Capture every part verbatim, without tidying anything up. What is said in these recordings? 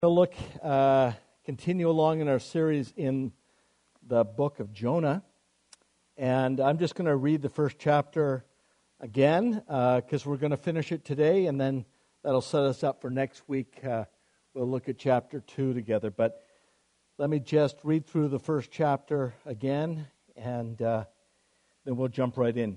To look, uh, continue along in our series in the book of Jonah, and I'm just going to read the first chapter again because uh, we're going to finish it today, and then that'll set us up for next week. Uh, we'll look at chapter two together, but let me just read through the first chapter again, and uh, then we'll jump right in.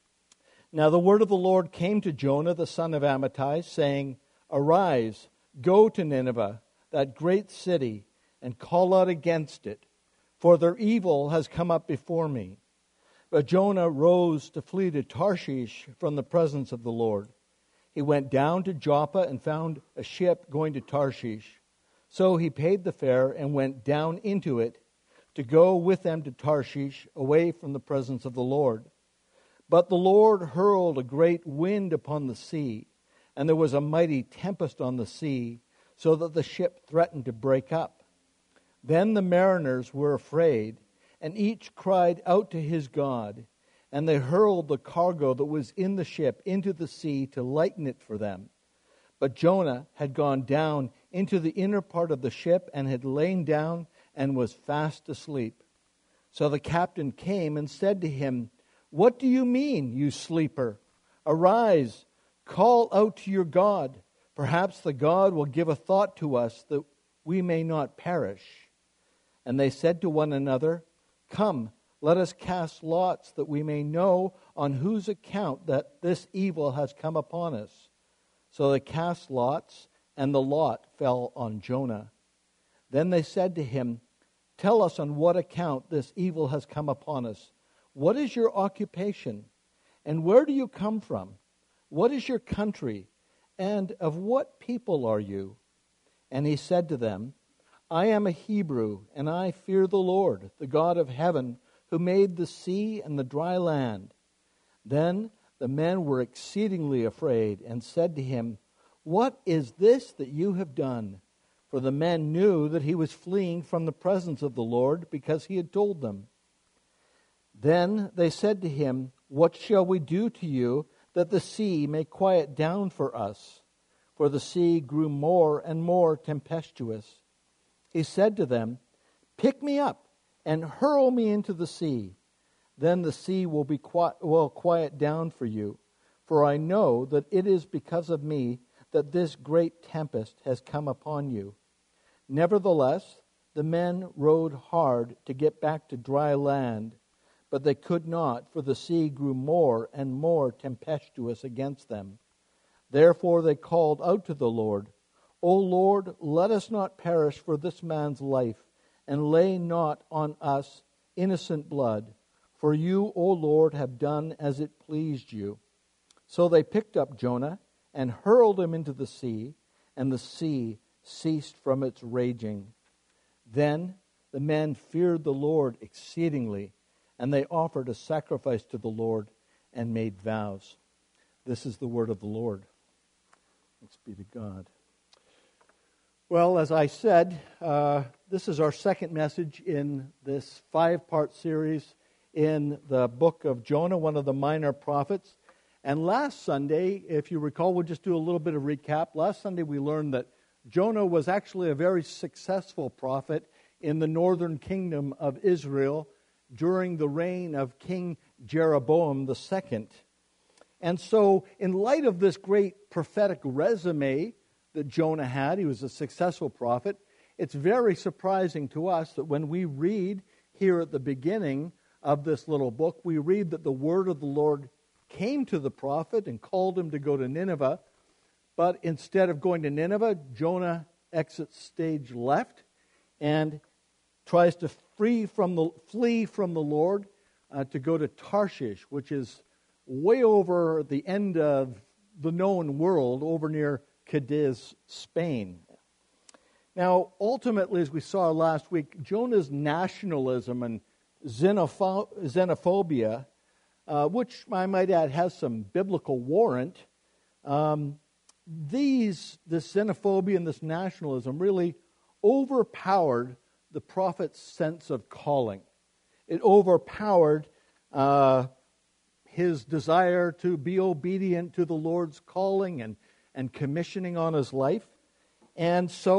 Now the word of the Lord came to Jonah, the son of Amittai, saying, "Arise, go to Nineveh, that great city, and call out against it, for their evil has come up before me." But Jonah rose to flee to Tarshish from the presence of the Lord. He went down to Joppa and found a ship going to Tarshish. So he paid the fare and went down into it to go with them to Tarshish, away from the presence of the Lord. But the Lord hurled a great wind upon the sea, and there was a mighty tempest on the sea, so that the ship threatened to break up. Then the mariners were afraid, and each cried out to his God, and they hurled the cargo that was in the ship into the sea to lighten it for them. But Jonah had gone down into the inner part of the ship and had lain down and was fast asleep. So the captain came and said to him, "What do you mean, you sleeper? Arise, call out to your God. Perhaps the God will give a thought to us that we may not perish." And they said to one another, "Come, let us cast lots that we may know on whose account that this evil has come upon us." So they cast lots, and the lot fell on Jonah. Then they said to him, "Tell us on what account this evil has come upon us. What is your occupation? And where do you come from? What is your country? And of what people are you?" And he said to them, "I am a Hebrew, and I fear the Lord, the God of heaven, who made the sea and the dry land." Then the men were exceedingly afraid and said to him, "What is this that you have done?" For the men knew that he was fleeing from the presence of the Lord, because he had told them. Then they said to him, "What shall we do to you, that the sea may quiet down for us?" For the sea grew more and more tempestuous. He said to them, "Pick me up and hurl me into the sea. Then the sea will be quiet, will quiet down for you. For I know that it is because of me that this great tempest has come upon you." Nevertheless, the men rowed hard to get back to dry land, but they could not, for the sea grew more and more tempestuous against them. Therefore they called out to the Lord, "O Lord, let us not perish for this man's life, and lay not on us innocent blood. For you, O Lord, have done as it pleased you." So they picked up Jonah and hurled him into the sea, and the sea ceased from its raging. Then the men feared the Lord exceedingly, and they offered a sacrifice to the Lord and made vows. This is the word of the Lord. Thanks be to God. Well, as I said, uh, this is our second message in this five-part series in the book of Jonah, one of the minor prophets. And last Sunday, if you recall, we'll just do a little bit of recap. Last Sunday we learned that Jonah was actually a very successful prophet in the northern kingdom of Israel during the reign of King Jeroboam the Second. And so, in light of this great prophetic resume that Jonah had, he was a successful prophet, it's very surprising to us that when we read here at the beginning of this little book, we read that the word of the Lord came to the prophet and called him to go to Nineveh. But instead of going to Nineveh, Jonah exits stage left and tries to free from the, flee from the Lord uh, to go to Tarshish, which is way over the end of the known world, over near Cadiz, Spain. Now, ultimately, as we saw last week, Jonah's nationalism and xenopho- xenophobia, uh, which I might add has some biblical warrant, um, these, this xenophobia and this nationalism really overpowered the prophet's sense of calling. It overpowered uh, his desire to be obedient to the Lord's calling and, and commissioning on his life. And so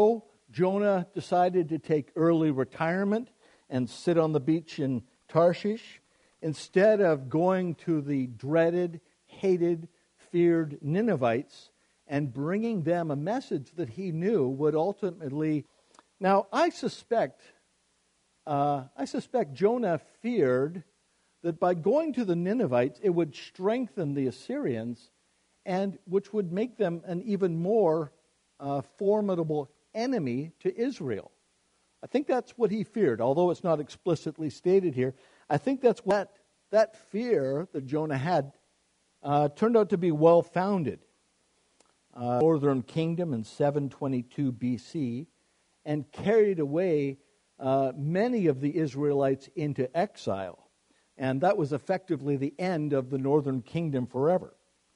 Jonah decided to take early retirement and sit on the beach in Tarshish instead of going to the dreaded, hated, feared Ninevites and bringing them a message that he knew would ultimately... Now, I suspect, uh, I suspect Jonah feared that by going to the Ninevites, it would strengthen the Assyrians, and which would make them an even more uh, formidable enemy to Israel. I think that's what he feared, although it's not explicitly stated here. I think that's what that fear that Jonah had uh, turned out to be well-founded. Uh, northern kingdom in seven twenty-two B C and carried away uh, many of the Israelites into exile. And that was effectively the end of the northern kingdom forever.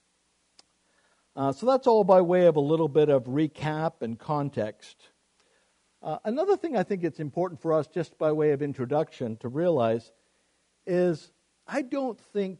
Uh, so that's all by way of a little bit of recap and context. Uh, another thing I think it's important for us, just by way of introduction, to realize is I don't think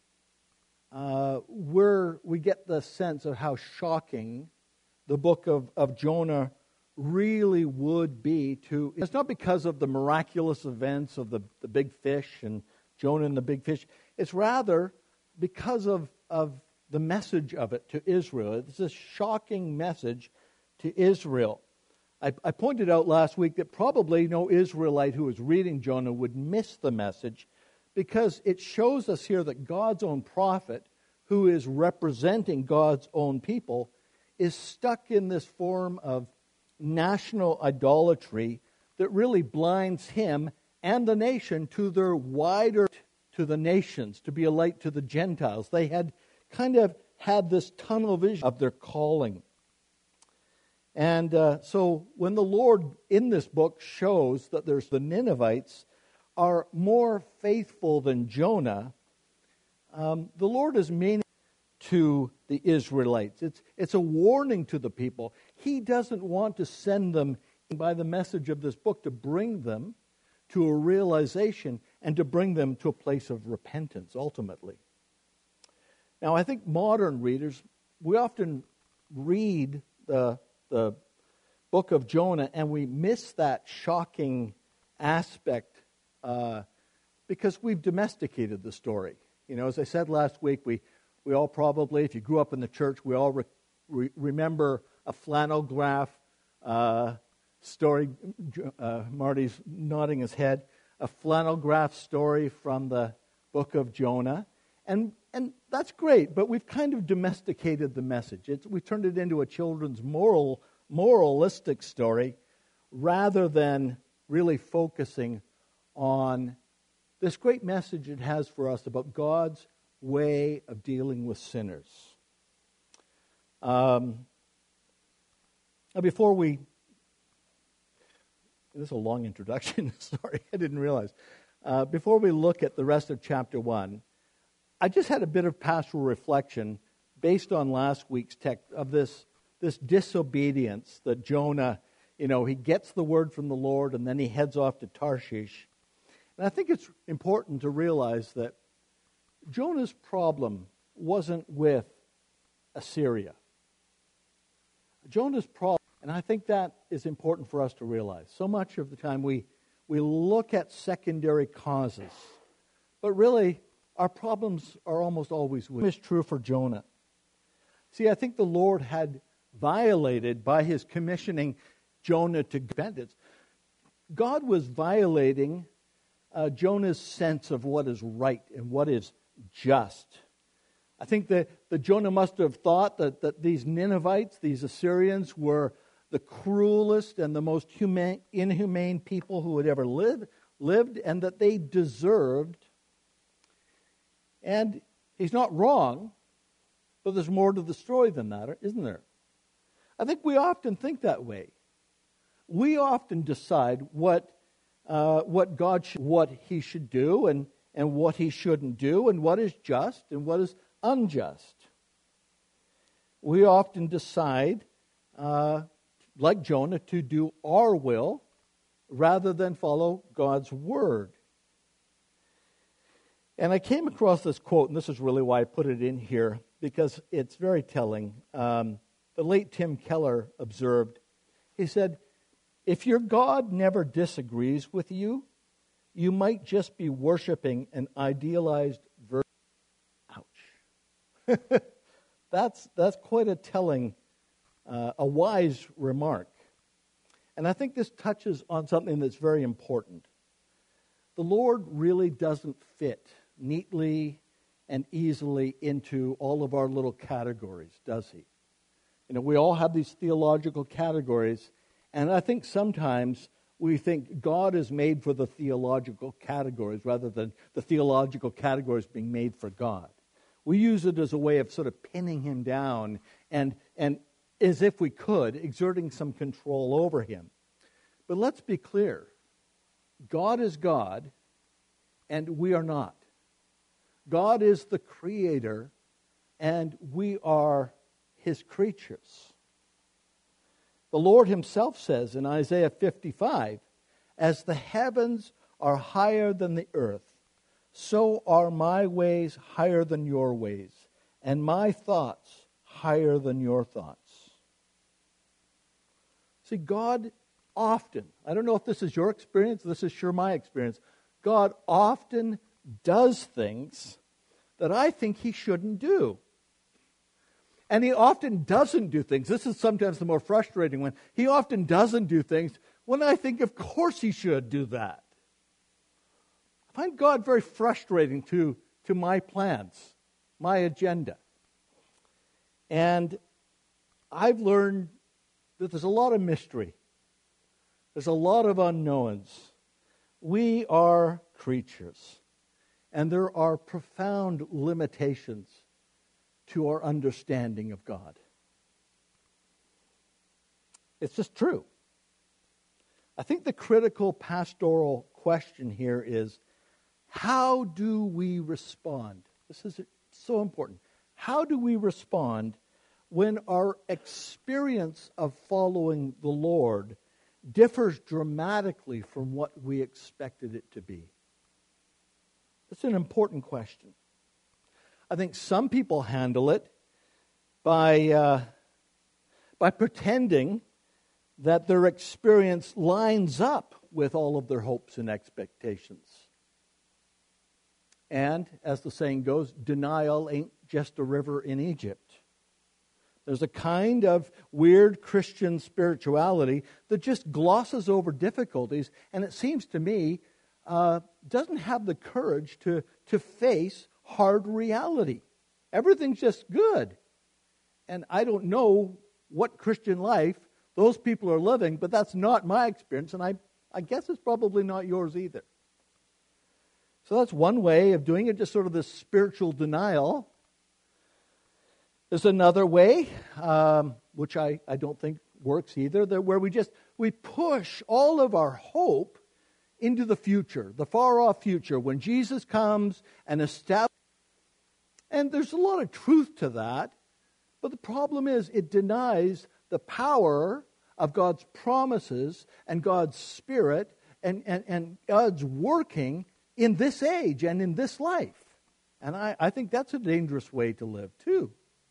uh, we're, we get the sense of how shocking the book of, of Jonah really would be to... It's not because of the miraculous events of the, the big fish and Jonah and the big fish. It's rather because of, of the message of it to Israel. It's a shocking message to Israel. I, I pointed out last week that probably no Israelite who was reading Jonah would miss the message, because it shows us here that God's own prophet, who is representing God's own people, is stuck in this form of national idolatry that really blinds him and the nation to their wider, to the nations, to be a light to the Gentiles. They had kind of had this tunnel vision of their calling. And uh, so when the Lord in this book shows that there's the Ninevites are more faithful than Jonah, um, the Lord is meaning to the Israelites. It's, it's a warning to the people. He doesn't want to send them by the message of this book to bring them to a realization and to bring them to a place of repentance, ultimately. Now, I think modern readers, we often read the, the book of Jonah and we miss that shocking aspect uh, because we've domesticated the story. You know, as I said last week, we, we all probably, if you grew up in the church, we all re- re- remember a flannel graph uh, story. Uh, Marty's nodding his head. A flannel graph story from the book of Jonah. And and that's great, but we've kind of domesticated the message. It's, we've turned it into a children's moral, moralistic story rather than really focusing on this great message it has for us about God's way of dealing with sinners. Um, now before we... This is a long introduction. Sorry, I didn't realize. Uh, before we look at the rest of chapter one, I just had a bit of pastoral reflection based on last week's text of this, this disobedience that Jonah, you know, he gets the word from the Lord and then he heads off to Tarshish. And I think it's important to realize that Jonah's problem wasn't with Assyria. Jonah's problem, and I think that is important for us to realize. So much of the time we, we look at secondary causes, but really our problems are almost always with. It's true for Jonah. See, I think the Lord had violated by his commissioning Jonah to repentance. God was violating uh, Jonah's sense of what is right and what is just. I think that, that Jonah must have thought that, that these Ninevites, these Assyrians, were the cruelest and the most humane, inhumane people who had ever lived, lived, and that they deserved. And he's not wrong, but there's more to the story than that, isn't there? I think we often think that way. We often decide what uh, what God should, what He should do, and and what He shouldn't do, and what is just and what is unjust. We often decide, uh, like Jonah, to do our will rather than follow God's word. And I came across this quote, and this is really why I put it in here, because it's very telling. Um, the late Tim Keller observed, he said, If your God never disagrees with you, you might just be worshiping an idealized version. Ouch. that's, that's quite a telling, uh, a wise remark. And I think this touches on something that's very important. The Lord really doesn't fit neatly and easily into all of our little categories, does He? You know, we all have these theological categories, and I think sometimes we think God is made for the theological categories rather than the theological categories being made for God. We use it as a way of sort of pinning Him down and, and as if we could, exerting some control over Him. But let's be clear. God is God, and we are not. God is the Creator, and we are His creatures. The Lord Himself says in Isaiah fifty-five, "As the heavens are higher than the earth, so are my ways higher than your ways, and my thoughts higher than your thoughts." See, God often, I don't know if this is your experience, this is sure my experience, God often does things that I think He shouldn't do. And He often doesn't do things. This is sometimes the more frustrating one. He often doesn't do things when I think, of course He should do that. I find God very frustrating to, to my plans, my agenda. And I've learned that there's a lot of mystery. There's a lot of unknowns. We are creatures, and there are profound limitations to our understanding of God. It's just true. I think the critical pastoral question here is, how do we respond? This is so important. How do we respond when our experience of following the Lord differs dramatically from what we expected it to be? It's an important question. I think some people handle it by, uh, by pretending that their experience lines up with all of their hopes and expectations. And, as the saying goes, denial ain't just a river in Egypt. There's a kind of weird Christian spirituality that just glosses over difficulties, and it seems to me uh, doesn't have the courage to, to face hard reality. Everything's just good. And I don't know what Christian life those people are living, but that's not my experience, and I, I guess it's probably not yours either. So that's one way of doing it, just sort of this spiritual denial. There's another way, um, which I, I don't think works either, that where we just, we push all of our hope into the future, the far-off future, when Jesus comes and establishes. And there's a lot of truth to that, but the problem is it denies the power of God's promises and God's Spirit and, and, and God's working in this age and in this life. And I, I think that's a dangerous way to live, too.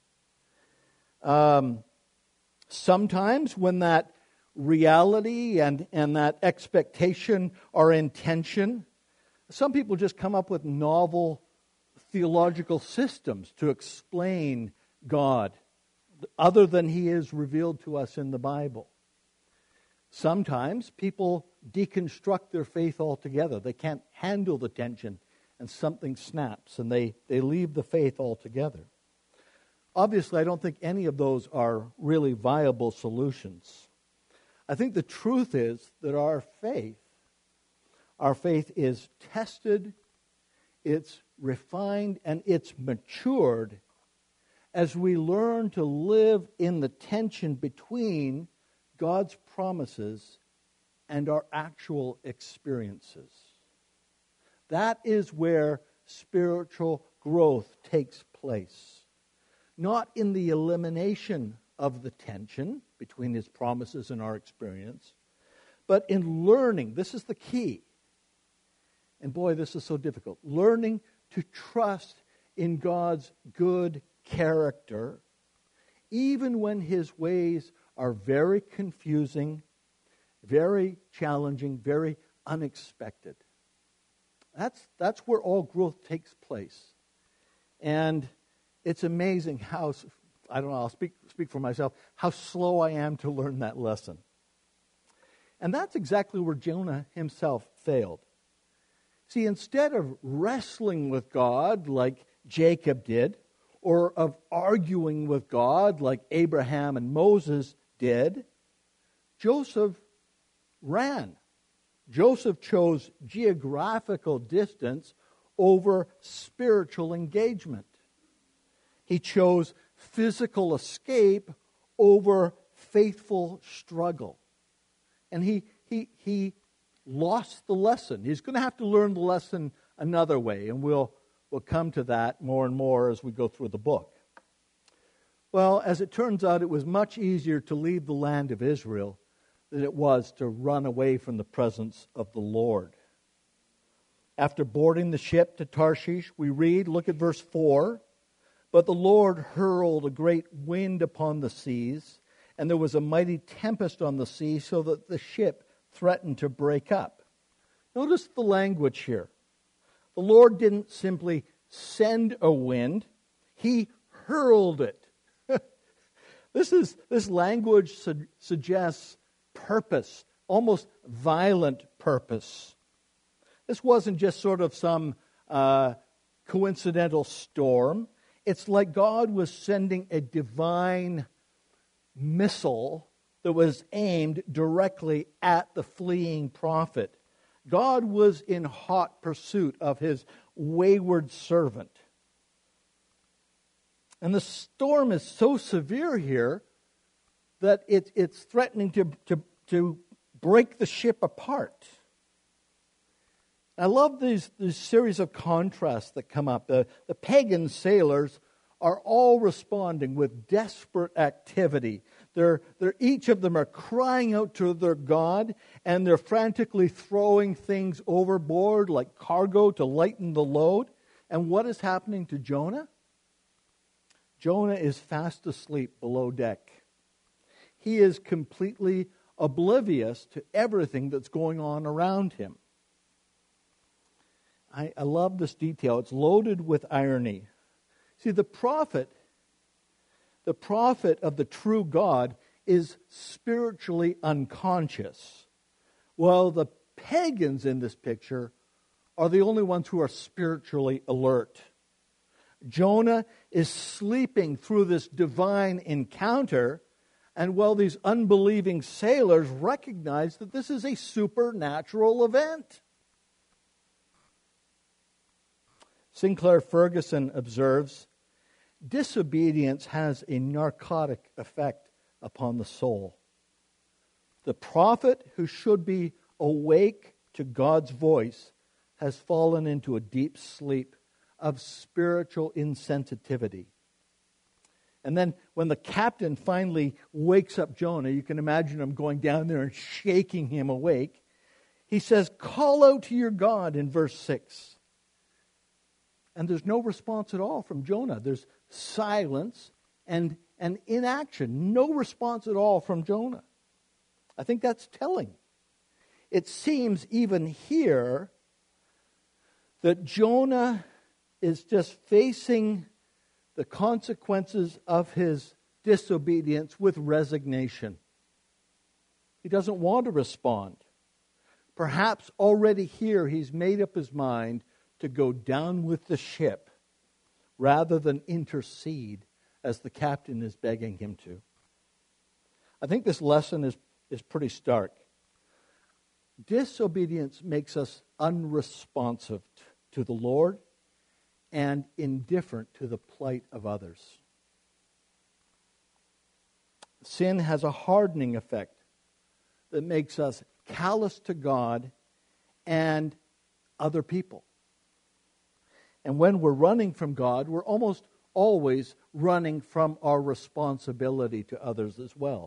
Um, sometimes when that reality and, and that expectation are in tension, some people just come up with novel theological systems to explain God other than He is revealed to us in the Bible. Sometimes people deconstruct their faith altogether. They can't handle the tension and something snaps and they, they leave the faith altogether. Obviously, I don't think any of those are really viable solutions. I think the truth is that our faith, our faith is tested, it's refined, and it's matured as we learn to live in the tension between God's promises and our actual experiences. That is where spiritual growth takes place. Not in the elimination of the tension between His promises and our experience, but in learning, this is the key. And boy, this is so difficult. Learning to trust in God's good character, even when His ways are very confusing, Very challenging, very unexpected. That's, that's where all growth takes place. And it's amazing how, I don't know, I'll speak, speak for myself, how slow I am to learn that lesson. And that's exactly where Jonah himself failed. See, instead of wrestling with God like Jacob did, or of arguing with God like Abraham and Moses did, Joseph ran. Joseph chose geographical distance over spiritual engagement. He chose physical escape over faithful struggle. And he he he lost the lesson. He's going to have to learn the lesson another way, and we'll we'll come to that more and more as we go through the book. Well, as it turns out, it was much easier to leave the land of Israel than it was to run away from the presence of the Lord. After boarding the ship to Tarshish, we read, look at verse four, "But the Lord hurled a great wind upon the seas, and there was a mighty tempest on the sea, so that the ship threatened to break up." Notice the language here. The Lord didn't simply send a wind, He hurled it. This is this language su- suggests purpose, almost violent purpose. This wasn't just sort of some uh, coincidental storm. It's like God was sending a divine missile that was aimed directly at the fleeing prophet. God was in hot pursuit of His wayward servant. And the storm is so severe here that it, it's threatening to, to, to break the ship apart. I love these, these series of contrasts that come up. The, the pagan sailors are all responding with desperate activity. They're, they're, each of them are crying out to their God, and they're frantically throwing things overboard like cargo to lighten the load. And what is happening to Jonah? Jonah is fast asleep below deck. He is completely oblivious to everything that's going on around him. I, I love this detail. It's loaded with irony. See, the prophet, the prophet of the true God is spiritually unconscious, while the pagans in this picture are the only ones who are spiritually alert. Jonah is sleeping through this divine encounter, and while these unbelieving sailors recognize that this is a supernatural event. Sinclair Ferguson observes, disobedience has a narcotic effect upon the soul. The prophet who should be awake to God's voice has fallen into a deep sleep of spiritual insensitivity. And then when the captain finally wakes up Jonah, you can imagine him going down there and shaking him awake. He says, "Call out to your God," in verse six. And there's no response at all from Jonah. There's silence and, and inaction. No response at all from Jonah. I think that's telling. It seems even here that Jonah is just facing the consequences of his disobedience with resignation. He doesn't want to respond. Perhaps already here he's made up his mind to go down with the ship rather than intercede as the captain is begging him to. I think this lesson is, is pretty stark. Disobedience makes us unresponsive to the Lord and indifferent to the plight of others. Sin has a hardening effect that makes us callous to God and other people. And when we're running from God, we're almost always running from our responsibility to others as well.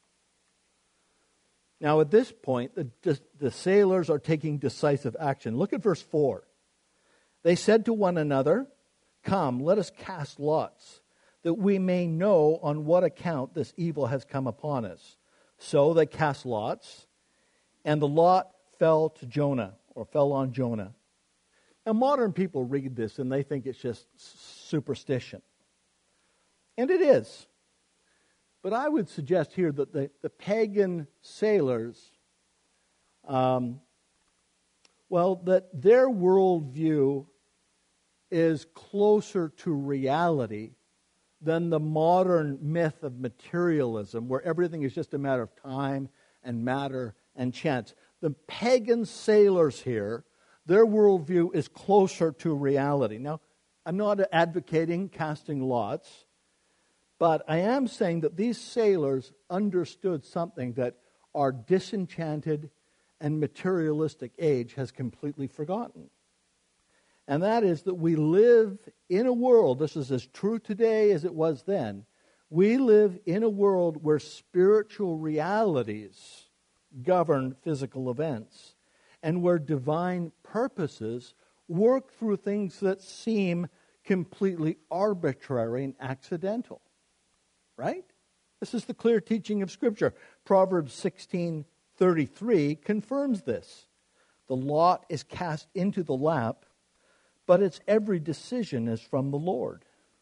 Now at this point, the, the sailors are taking decisive action. Look at verse four. They said to one another, "Come, let us cast lots, that we may know on what account this evil has come upon us." So they cast lots, and the lot fell to Jonah, or fell on Jonah. Now, modern people read this and they think it's just superstition. And it is. But I would suggest here that the, the pagan sailors, um, well, that their worldview is closer to reality than the modern myth of materialism, where everything is just a matter of time and matter and chance. The pagan sailors here, their worldview is closer to reality. Now, I'm not advocating casting lots, but I am saying that these sailors understood something that our disenchanted and materialistic age has completely forgotten. And that is that we live in a world, this is as true today as it was then, we live in a world where spiritual realities govern physical events, and where divine purposes work through things that seem completely arbitrary and accidental. Right? This is the clear teaching of Scripture. Proverbs sixteen thirty-three confirms this. The lot is cast into the lap, but its every decision is from the Lord.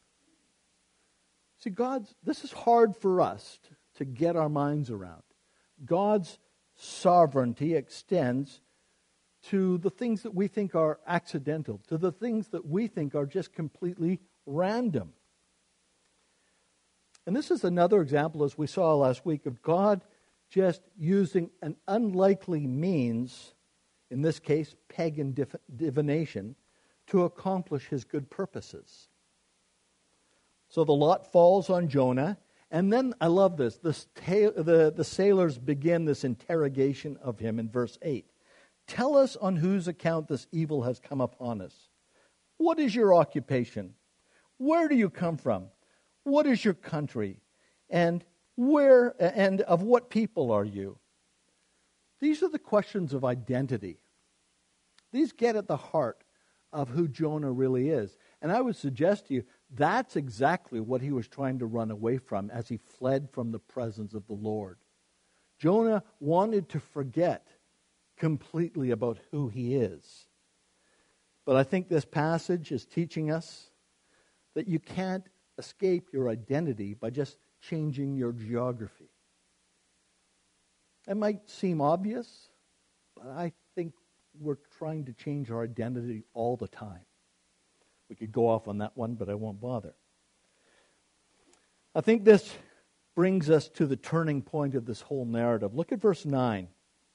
See, God's, this is hard for us to, to get our minds around. God's sovereignty extends to the things that we think are accidental, to the things that we think are just completely random. And this is another example, as we saw last week, of God just using an unlikely means, in this case, pagan div- divination, to accomplish his good purposes. So the lot falls on Jonah, and then, I love this, this ta- the, the sailors begin this interrogation of him in verse eight. Tell us on whose account this evil has come upon us. What is your occupation? Where do you come from? What is your country? And where and of what people are you? These are the questions of identity. These get at the heart of who Jonah really is. And I would suggest to you, that's exactly what he was trying to run away from as he fled from the presence of the Lord. Jonah wanted to forget completely about who he is. But I think this passage is teaching us that you can't escape your identity by just changing your geography. It might seem obvious, but I think we're trying to change our identity all the time. We could go off on that one, but I won't bother. I think this brings us to the turning point of this whole narrative. Look at verse nine.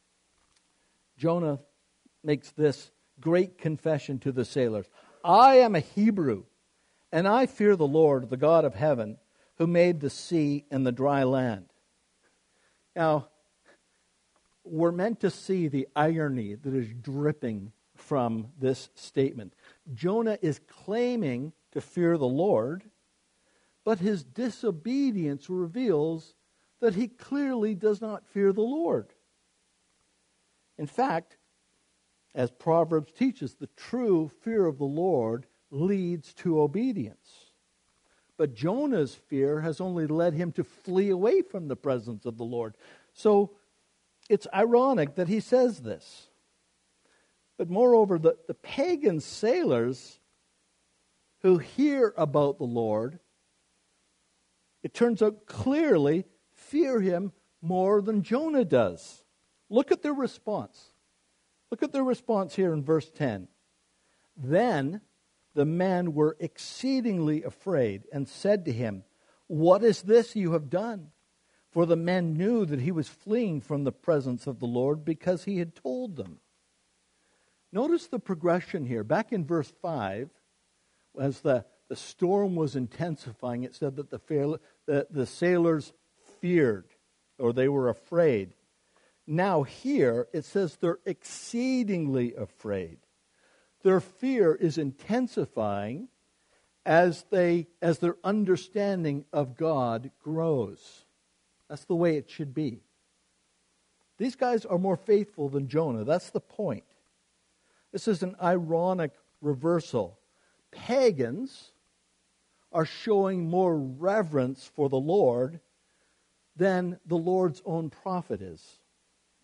Jonah makes this great confession to the sailors. I am a Hebrew, and I fear the Lord, the God of heaven, who made the sea and the dry land. Now, we're meant to see the irony that is dripping from this statement. Jonah is claiming to fear the Lord, but his disobedience reveals that he clearly does not fear the Lord. In fact, as Proverbs teaches, the true fear of the Lord leads to obedience. But Jonah's fear has only led him to flee away from the presence of the Lord. So it's ironic that he says this. But moreover, the, the pagan sailors who hear about the Lord, it turns out clearly fear him more than Jonah does. Look at their response. Look at their response here in verse ten. Then the men were exceedingly afraid and said to him, what is this you have done? For the men knew that he was fleeing from the presence of the Lord because he had told them. Notice the progression here. Back in verse five, as the, the storm was intensifying, it said that the, fail, the, the sailors feared, or they were afraid. Now here, it says they're exceedingly afraid. Their fear is intensifying as they as their understanding of God grows. That's the way it should be. These guys are more faithful than Jonah. That's the point. This is an ironic reversal. Pagans are showing more reverence for the Lord than the Lord's own prophet is.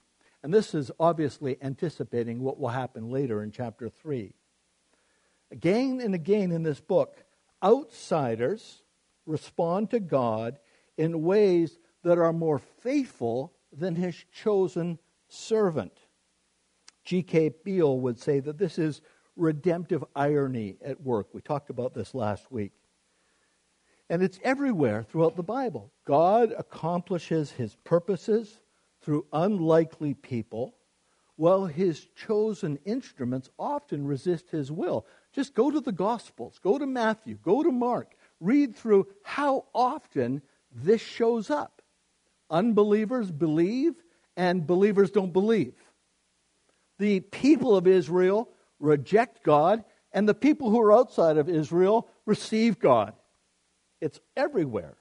And this is obviously anticipating what will happen later in chapter three. Again and again in this book, outsiders respond to God in ways that are more faithful than his chosen servant. G K Beale would say that this is redemptive irony at work. We talked about this last week. And it's everywhere throughout the Bible. God accomplishes his purposes through unlikely people, while his chosen instruments often resist his will. Just go to the Gospels, go to Matthew, go to Mark, read through how often this shows up. Unbelievers believe, and believers don't believe. The people of Israel reject God, and the people who are outside of Israel receive God. It's everywhere.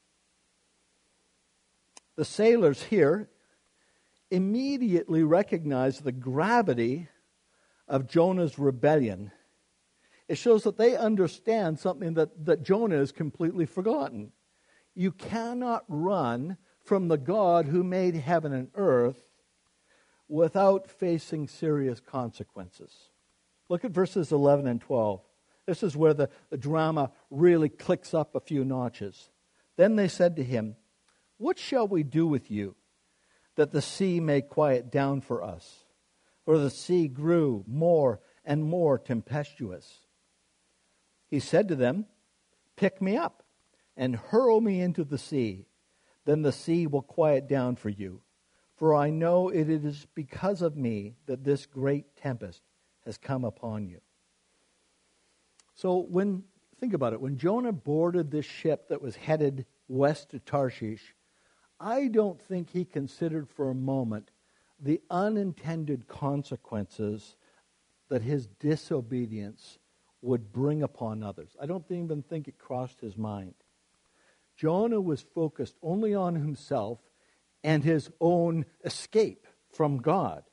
The sailors here immediately recognize the gravity of Jonah's rebellion. It shows that they understand something that, that Jonah has completely forgotten. You cannot run from the God who made heaven and earth without facing serious consequences. Look at verses eleven and twelve. This is where the, the drama really clicks up a few notches. Then they said to him, "What shall we do with you, that the sea may quiet down for us?" For the sea grew more and more tempestuous. He said to them, "Pick me up and hurl me into the sea. Then the sea will quiet down for you. For I know it is because of me that this great tempest has come upon you." So when, think about it, when Jonah boarded this ship that was headed west to Tarshish, I don't think he considered for a moment the unintended consequences that his disobedience would bring upon others. I don't even think it crossed his mind. Jonah was focused only on himself and his own escape from God.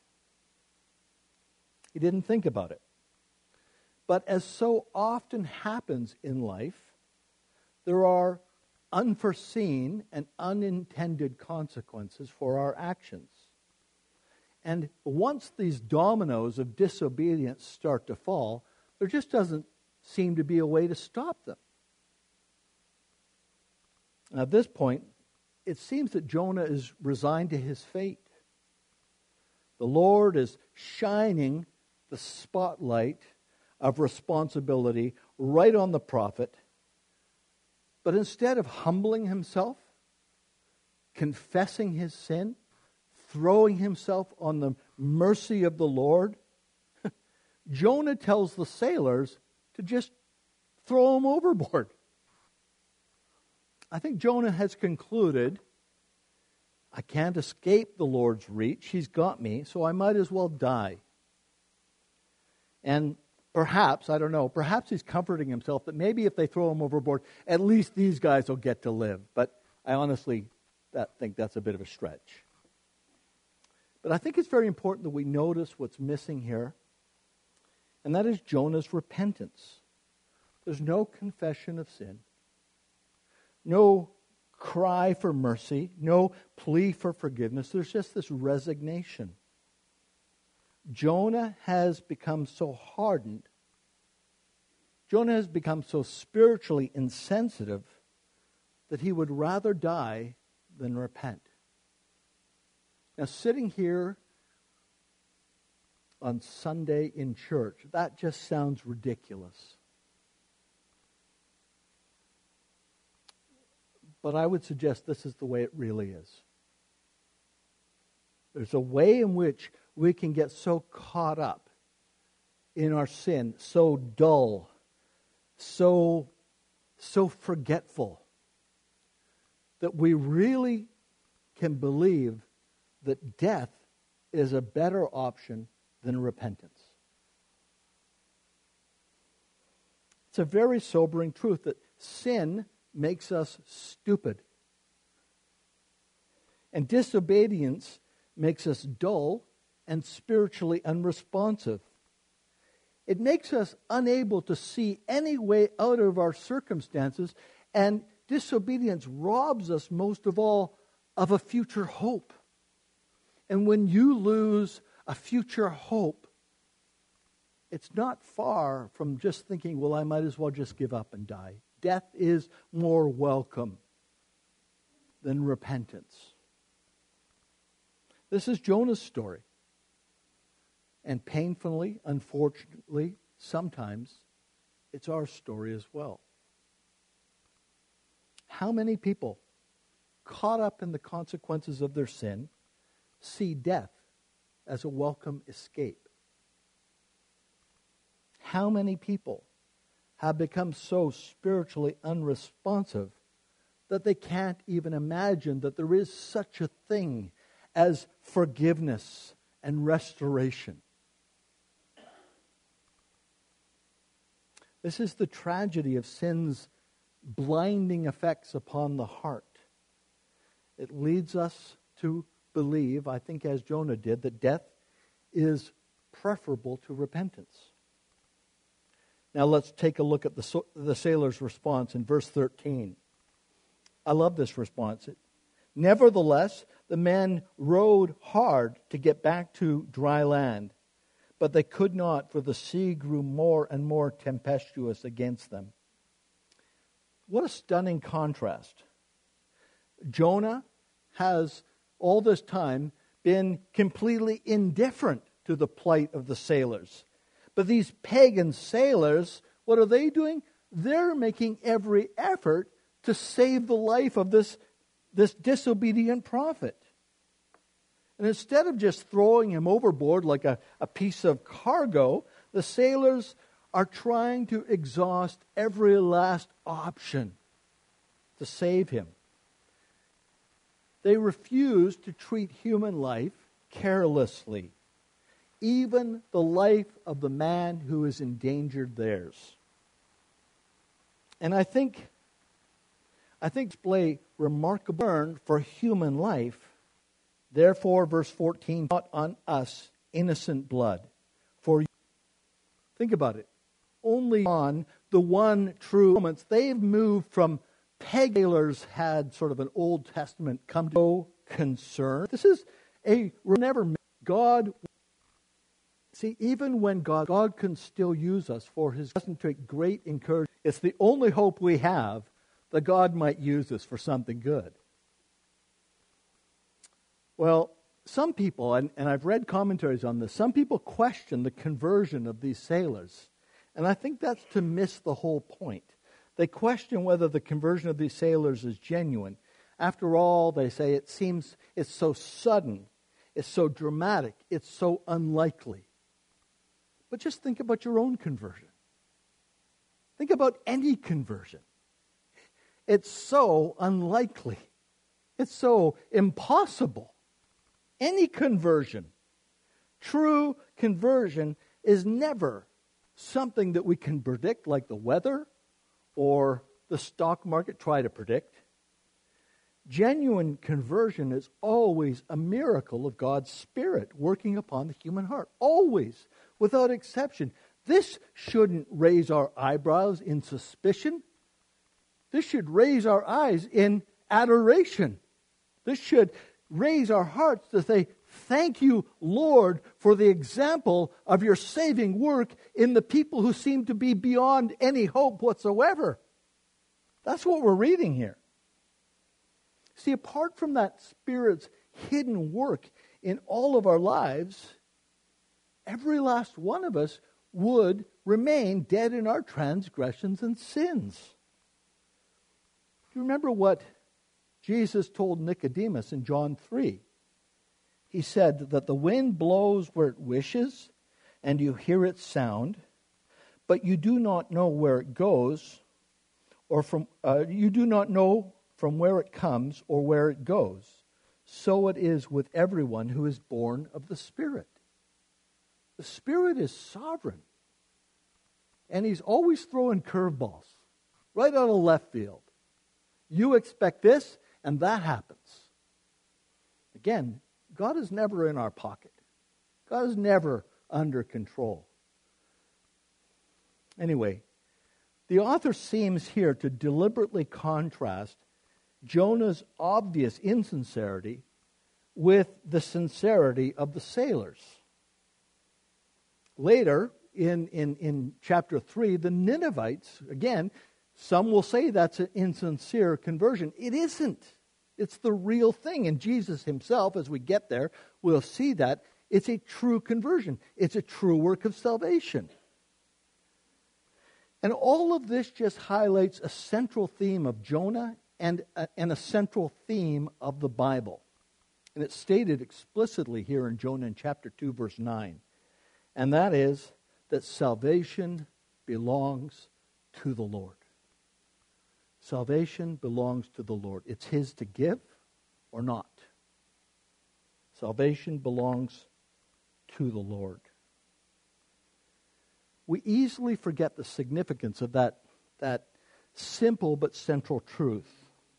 He didn't think about it. But as so often happens in life, there are unforeseen and unintended consequences for our actions. And once these dominoes of disobedience start to fall, there just doesn't seem to be a way to stop them. At this point, it seems that Jonah is resigned to his fate. The Lord is shining the spotlight of responsibility right on the prophet. But instead of humbling himself, confessing his sin, throwing himself on the mercy of the Lord, Jonah tells the sailors to just throw him overboard. I think Jonah has concluded, I can't escape the Lord's reach. He's got me, so I might as well die. And perhaps, I don't know, perhaps he's comforting himself that maybe if they throw him overboard, at least these guys will get to live. But I honestly that, think that's a bit of a stretch. But I think it's very important that we notice what's missing here, and that is Jonah's repentance. There's no confession of sin, no cry for mercy, no plea for forgiveness. There's just this resignation. Jonah has become so hardened. Jonah has become so spiritually insensitive that he would rather die than repent. Now, sitting here on Sunday in church, that just sounds ridiculous. But I would suggest this is the way it really is. There's a way in which we can get so caught up in our sin, so dull, so, so forgetful, that we really can believe that death is a better option than repentance. It's a very sobering truth that sin makes us stupid. And disobedience makes us dull and spiritually unresponsive. It makes us unable to see any way out of our circumstances, and disobedience robs us most of all of a future hope. And when you lose a future hope, it's not far from just thinking, well, I might as well just give up and die. Death is more welcome than repentance. This is Jonah's story. And painfully, unfortunately, sometimes it's our story as well. How many people caught up in the consequences of their sin see death as a welcome escape? How many people have become so spiritually unresponsive that they can't even imagine that there is such a thing as forgiveness and restoration? This is the tragedy of sin's blinding effects upon the heart. It leads us to believe, I think as Jonah did, that death is preferable to repentance. Now let's take a look at the, the sailor's response in verse thirteen. I love this response. Nevertheless, the men rowed hard to get back to dry land, but they could not, for the sea grew more and more tempestuous against them. What a stunning contrast. Jonah has all this time been completely indifferent to the plight of the sailors. But these pagan sailors, what are they doing? They're making every effort to save the life of this, this disobedient prophet. And instead of just throwing him overboard like a, a piece of cargo, the sailors are trying to exhaust every last option to save him. They refuse to treat human life carelessly, even the life of the man who has endangered theirs. And I think, I think display remarkable concern for human life. Therefore, verse fourteen, not on us innocent blood. For think about it. Only on the one true moments they've moved from pagan sailors had sort of an Old Testament come to no concern. This is a never God. See, even when God, God can still use us for His doesn't take great encouragement. It's the only hope we have that God might use us for something good. Well, some people, and, and I've read commentaries on this, some people question the conversion of these sailors. And I think that's to miss the whole point. They question whether the conversion of these sailors is genuine. After all, they say it seems it's so sudden, it's so dramatic, it's so unlikely. But just think about your own conversion. Think about any conversion. It's so unlikely. It's so impossible. Any conversion, true conversion, is never something that we can predict like the weather or the stock market try to predict. Genuine conversion is always a miracle of God's Spirit working upon the human heart. Always, without exception. This shouldn't raise our eyebrows in suspicion. This should raise our eyes in adoration. This should raise our hearts to say, thank you, Lord, for the example of your saving work in the people who seem to be beyond any hope whatsoever. That's what we're reading here. See, apart from that Spirit's hidden work in all of our lives, every last one of us would remain dead in our transgressions and sins. Do you remember what Jesus told Nicodemus in John three? He said that the wind blows where it wishes, and you hear its sound, but you do not know where it goes, or from uh, you do not know from where it comes or where it goes. So it is with everyone who is born of the Spirit. The Spirit is sovereign, and He's always throwing curveballs right out of left field. You expect this, and that happens. Again, God is never in our pocket. God is never under control. Anyway, the author seems here to deliberately contrast Jonah's obvious insincerity with the sincerity of the sailors. Later, in, in, in chapter three, the Ninevites, again, some will say that's an insincere conversion. It isn't. It's the real thing. And Jesus himself, as we get there, will see that it's a true conversion. It's a true work of salvation. And all of this just highlights a central theme of Jonah and a, and a central theme of the Bible. And it's stated explicitly here in Jonah in chapter two, verse nine. And that is that salvation belongs to the Lord. Salvation belongs to the Lord. It's His to give or not. Salvation belongs to the Lord. We easily forget the significance of that, that simple but central truth.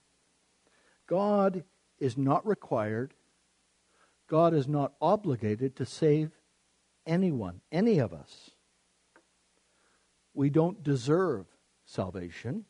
God is not required, God is not obligated to save anyone, any of us. We don't deserve salvation.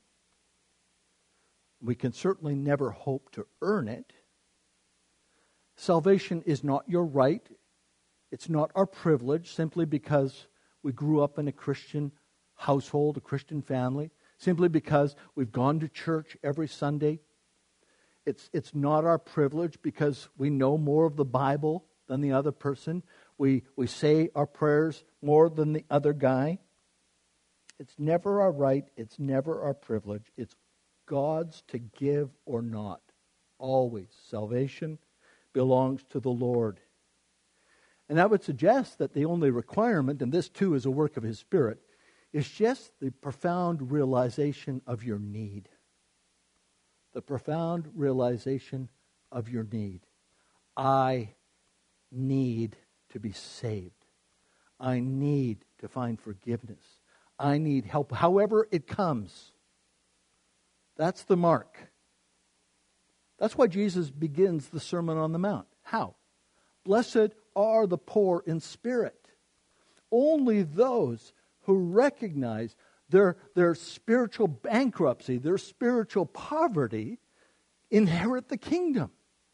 We can certainly never hope to earn it. Salvation is not your right. It's not our privilege simply because we grew up in a Christian household, a Christian family, simply because we've gone to church every Sunday. It's, it's not our privilege because we know more of the Bible than the other person. We, we say our prayers more than the other guy. It's never our right. It's never our privilege. It's God's to give or not. Always. Salvation belongs to the Lord. And I would suggest that the only requirement, and this too is a work of His Spirit, is just the profound realization of your need. The profound realization of your need. I need to be saved. I need to find forgiveness. I need help, however it comes. That's the mark. That's why Jesus begins the Sermon on the Mount. How? Blessed are the poor in spirit. Only those who recognize their, their spiritual bankruptcy, their spiritual poverty, inherit the kingdom.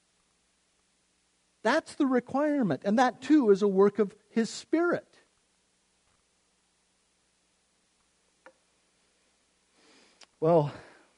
That's the requirement. And that too is a work of His Spirit. Well,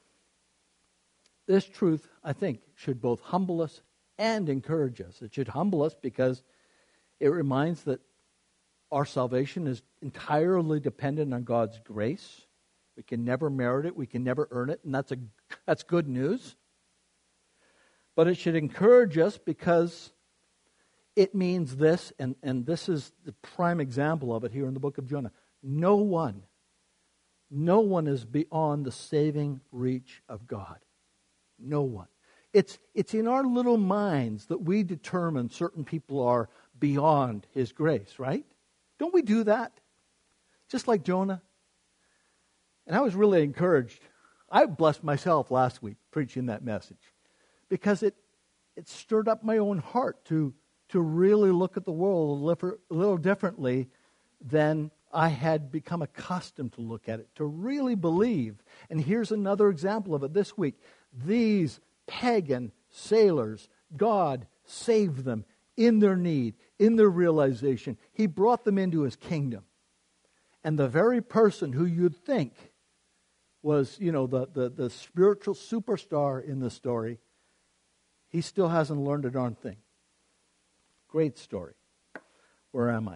this truth, I think, should both humble us and encourage us. It should humble us because it reminds that our salvation is entirely dependent on God's grace. We can never merit it. We can never earn it. And that's a that's good news. But it should encourage us because it means this, and, and this is the prime example of it here in the book of Jonah. No one, no one is beyond the saving reach of God. No one. It's, it's in our little minds that we determine certain people are beyond His grace, right? Don't we do that? Just like Jonah. And I was really encouraged. I blessed myself last week preaching that message because it, it stirred up my own heart to, to really look at the world a little, a little differently than I had become accustomed to look at it, to really believe. And here's another example of it this week. These pagan sailors, God saved them in their need, in their realization. He brought them into His kingdom. And the very person who you'd think was, you know, the, the, the spiritual superstar in the story, he still hasn't learned a darn thing. Great story. Where am I?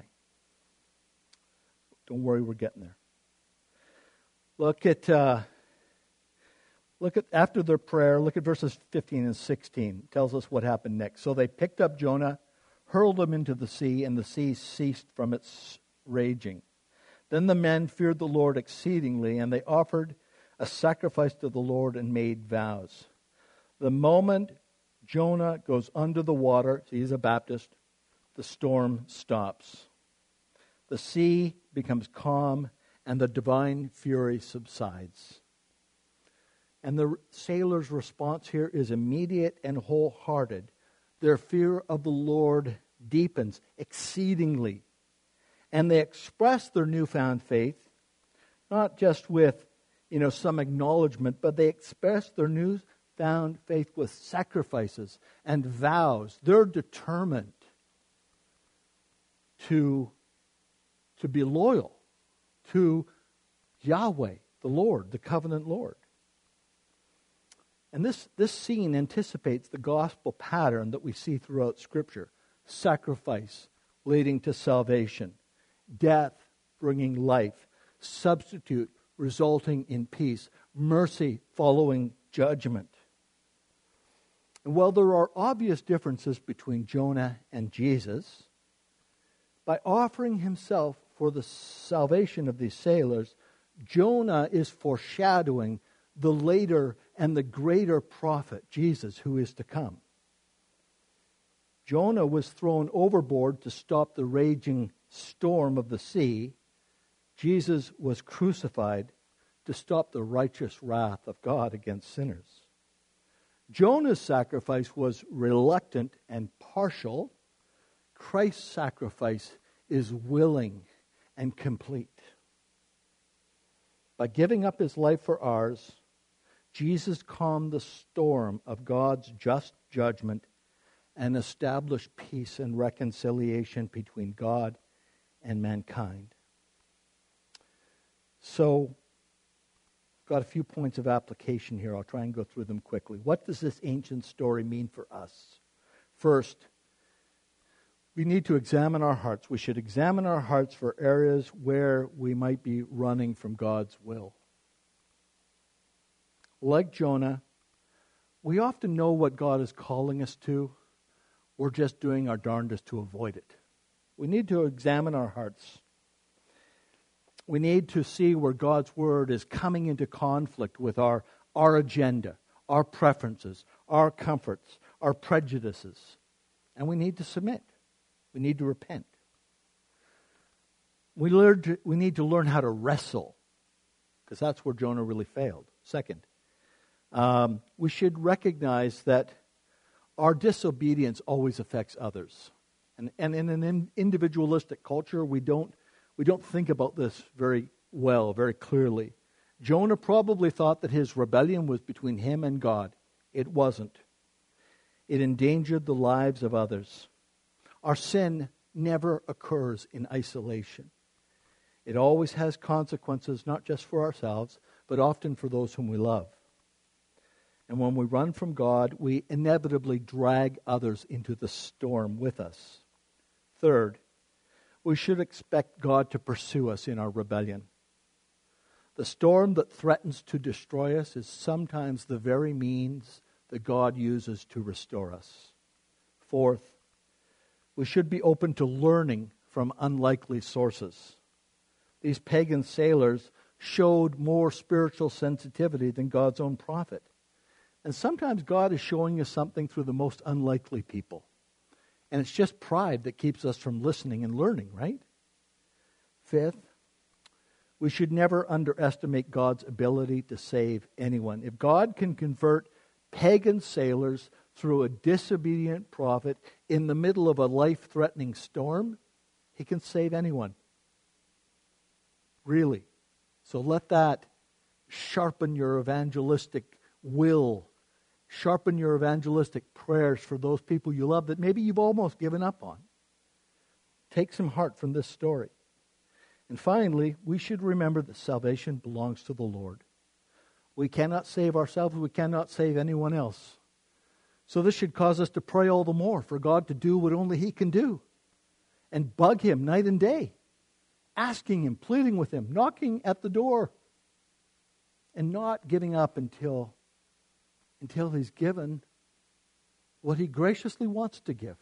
Don't worry, we're getting there. Look at... Uh, Look at, after their prayer, look at verses fifteen and sixteen. It tells us what happened next. So they picked up Jonah, hurled him into the sea, and the sea ceased from its raging. Then the men feared the Lord exceedingly, and they offered a sacrifice to the Lord and made vows. The moment Jonah goes under the water, see, he's a Baptist, the storm stops. The sea becomes calm, and the divine fury subsides. And the sailors' response here is immediate and wholehearted. Their fear of the Lord deepens exceedingly. And they express their newfound faith, not just with, you know, some acknowledgement, but they express their new found faith with sacrifices and vows. They're determined to, to be loyal to Yahweh, the Lord, the covenant Lord. And this, this scene anticipates the gospel pattern that we see throughout Scripture. Sacrifice leading to salvation. Death bringing life. Substitute resulting in peace. Mercy following judgment. And while there are obvious differences between Jonah and Jesus, by offering himself for the salvation of these sailors, Jonah is foreshadowing the later and the greater prophet, Jesus, who is to come. Jonah was thrown overboard to stop the raging storm of the sea. Jesus was crucified to stop the righteous wrath of God against sinners. Jonah's sacrifice was reluctant and partial. Christ's sacrifice is willing and complete. By giving up his life for ours, Jesus calmed the storm of God's just judgment and established peace and reconciliation between God and mankind. So, I've got a few points of application here. I'll try and go through them quickly. What does this ancient story mean for us? First, we need to examine our hearts. We should examine our hearts for areas where we might be running from God's will. Like Jonah, we often know what God is calling us to. We're just doing our darndest to avoid it. We need to examine our hearts. We need to see where God's Word is coming into conflict with our, our agenda, our preferences, our comforts, our prejudices. And we need to submit. We need to repent. We, learned to, we need to learn how to wrestle, because that's where Jonah really failed. Second, um, we should recognize that our disobedience always affects others. And, and in an individualistic culture, we don't we don't think about this very well, very clearly. Jonah probably thought that his rebellion was between him and God. It wasn't. It endangered the lives of others. Our sin never occurs in isolation. It always has consequences, not just for ourselves, but often for those whom we love. And when we run from God, we inevitably drag others into the storm with us. Third, we should expect God to pursue us in our rebellion. The storm that threatens to destroy us is sometimes the very means that God uses to restore us. Fourth, we should be open to learning from unlikely sources. These pagan sailors showed more spiritual sensitivity than God's own prophet. And sometimes God is showing us something through the most unlikely people. And it's just pride that keeps us from listening and learning, right? Fifth, we should never underestimate God's ability to save anyone. If God can convert pagan sailors through a disobedient prophet in the middle of a life-threatening storm, He can save anyone. Really. So let that sharpen your evangelistic will. Sharpen your evangelistic prayers for those people you love that maybe you've almost given up on. Take some heart from this story. And finally, we should remember that salvation belongs to the Lord. We cannot save ourselves. We cannot save anyone else. So this should cause us to pray all the more for God to do what only He can do. And bug Him night and day. Asking Him, pleading with Him, knocking at the door. And not giving up until, until He's given what He graciously wants to give.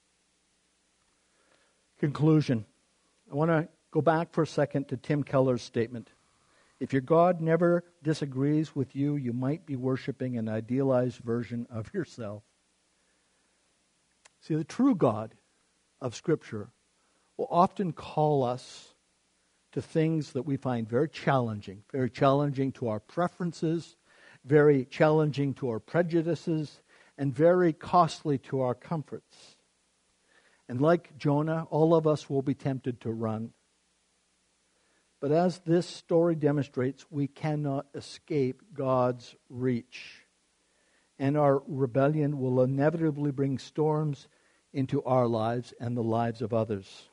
Conclusion. I want to go back for a second to Tim Keller's statement. If your God never disagrees with you, you might be worshiping an idealized version of yourself. See, the true God of Scripture will often call us to things that we find very challenging, very challenging to our preferences, very challenging to our prejudices, and very costly to our comforts. And like Jonah, all of us will be tempted to run. But as this story demonstrates, we cannot escape God's reach. and our rebellion will inevitably bring storms into our lives and the lives of others.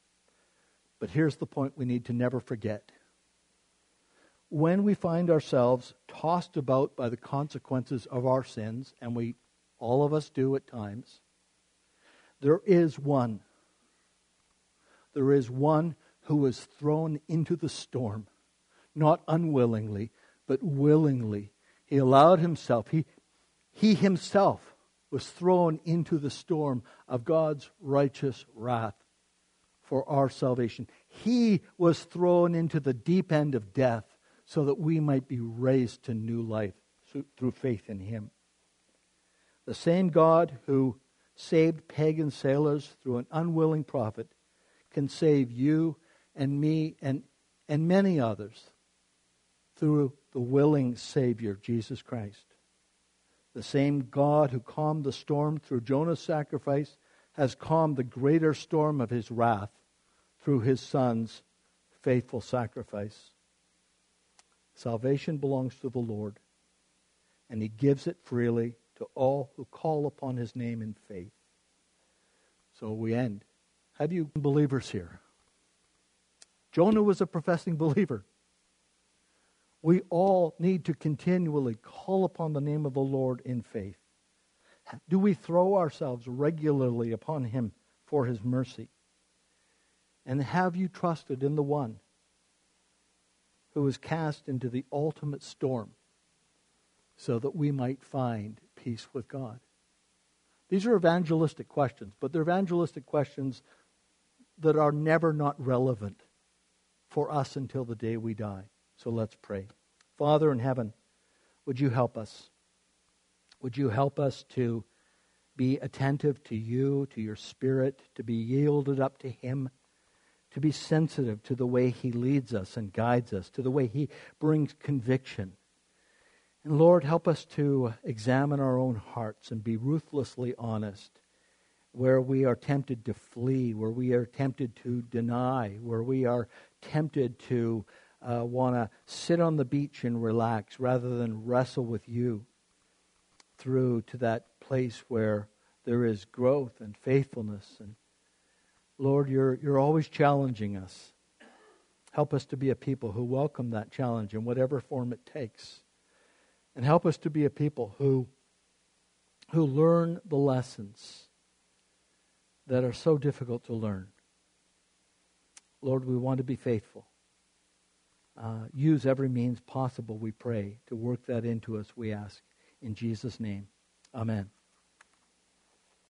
But here's the point we need to never forget. When we find ourselves tossed about by the consequences of our sins, and we, all of us do at times, there is one. There is one who was thrown into the storm, not unwillingly, but willingly. He allowed himself, he, he himself was thrown into the storm of God's righteous wrath for our salvation. He was thrown into the deep end of death so that we might be raised to new life through faith in him. The same God who saved pagan sailors through an unwilling prophet can save you and me and, and many others through the willing Savior, Jesus Christ. The same God who calmed the storm through Jonah's sacrifice has calmed the greater storm of his wrath through his Son's faithful sacrifice. Salvation belongs to the Lord, and he gives it freely to all who call upon his name in faith. So we end. Have you believers here? Jonah was a professing believer. We all need to continually call upon the name of the Lord in faith. Do we throw ourselves regularly upon him for his mercy? And have you trusted in the one who was cast into the ultimate storm so that we might find peace with God? These are evangelistic questions, but they're evangelistic questions that are never not relevant for us until the day we die. So let's pray. Father in heaven, would you help us? Would you help us to be attentive to you, to your Spirit, to be yielded up to him, to be sensitive to the way he leads us and guides us, to the way he brings conviction. And Lord, help us to examine our own hearts and be ruthlessly honest where we are tempted to flee, where we are tempted to deny, where we are tempted to uh, want to sit on the beach and relax rather than wrestle with you through to that place where there is growth and faithfulness. And Lord, you're, you're always challenging us. Help us to be a people who welcome that challenge in whatever form it takes. And help us to be a people who, who learn the lessons that are so difficult to learn. Lord, we want to be faithful. Uh, use every means possible, we pray, to work that into us, we ask. In Jesus' name, amen.